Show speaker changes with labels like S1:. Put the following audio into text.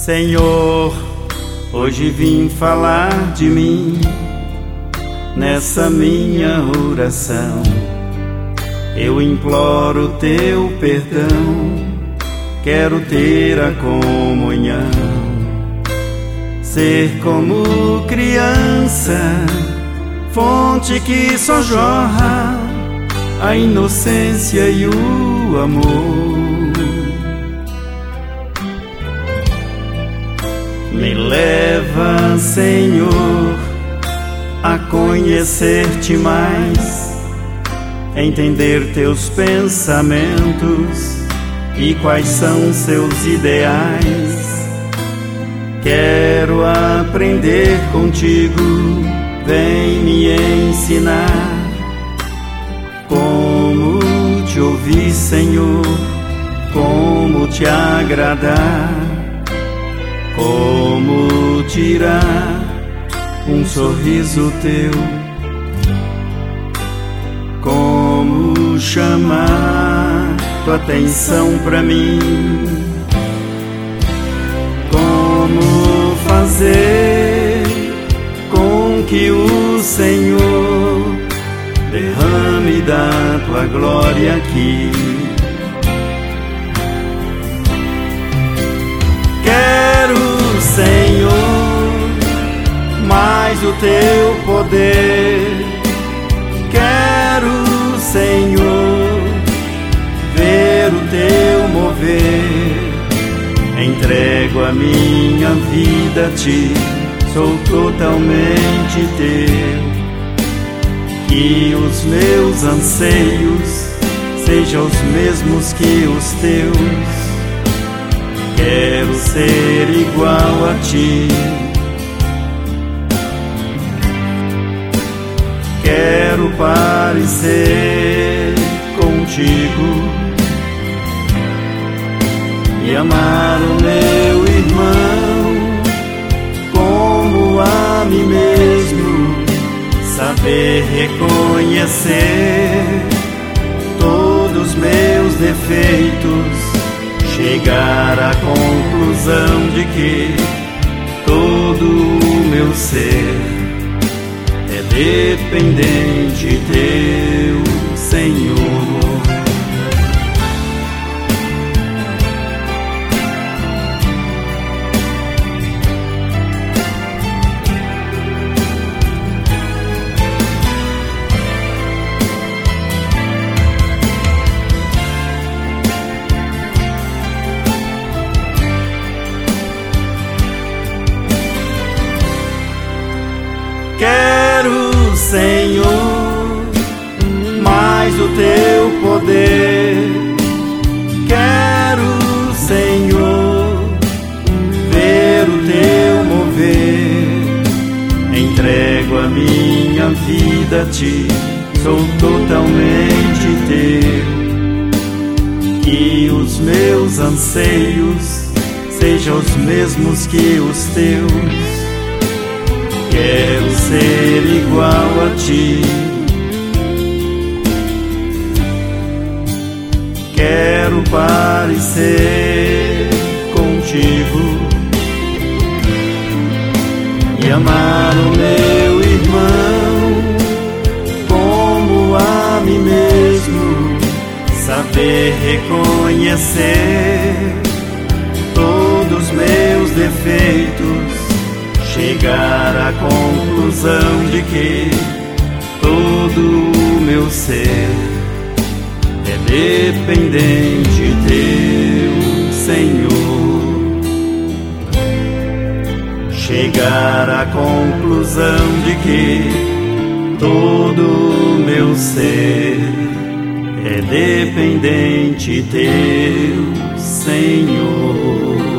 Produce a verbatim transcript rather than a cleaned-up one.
S1: Senhor, hoje vim falar de mim nessa minha oração. Eu imploro teu perdão, quero ter a comunhão, ser como criança, fonte que só jorra a inocência e o amor. Me leva, Senhor, a conhecer-te mais, entender teus pensamentos e quais são seus ideais. Quero aprender contigo, vem me ensinar como te ouvir, Senhor, como te agradar, como tirar um sorriso teu, como chamar tua atenção pra mim, como fazer com que o Senhor derrame da tua glória aqui. Quero, Senhor, mais o teu poder. Quero, Senhor, ver o teu mover. Entrego a minha vida a ti, sou totalmente teu. Que os meus anseios sejam os mesmos que os teus. Quero ser igual a ti, quero parecer contigo e amar o meu irmão como a mim mesmo, saber reconhecer todos os meus defeitos, chegar à conclusão de que todo o meu ser é dependente teu, Senhor. Quero, Senhor, mais o teu poder. Quero, Senhor, ver o teu mover. Entrego a minha vida a ti, sou totalmente teu. Que os meus anseios sejam os mesmos que os teus. Quero ser igual a ti, quero parecer contigo e amar o meu irmão como a mim mesmo, saber reconhecer todos os meus defeitos, chegar à conclusão de que todo o meu ser é dependente teu, Senhor. Chegar à conclusão de que todo o meu ser é dependente teu, Senhor.